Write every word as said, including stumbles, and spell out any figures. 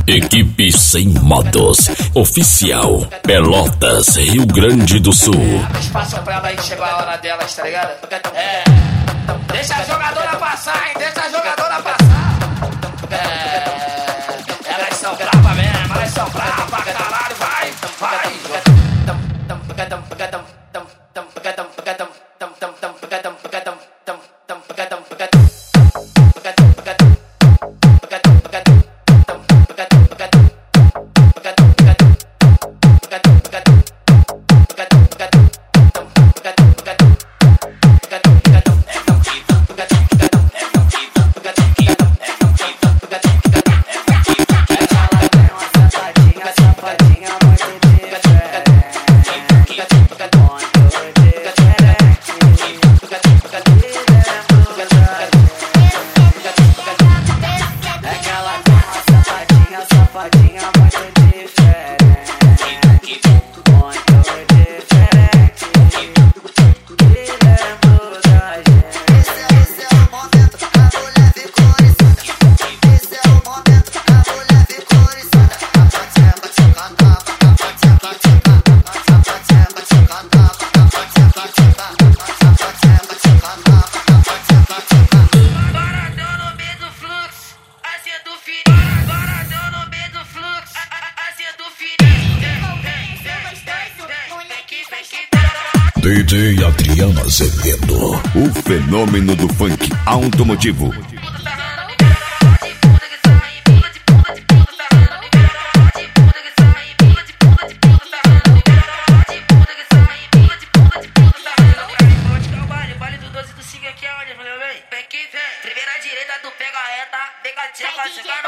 Equipe Sem Motos, oficial, Pelotas, Rio Grande do Sul. Espaço pra ela aí, chegou a hora delas, tá ligado? É. Deixa a jogadora passar, hein? Deixa a jogadora passar. É. Elas são bravas mesmo, elas são bravas, caralho, vai, vai. D J Adriano Azevedo, o fenômeno do funk automotivo. Primeira direita, tu pega a reta, pega a tcheca,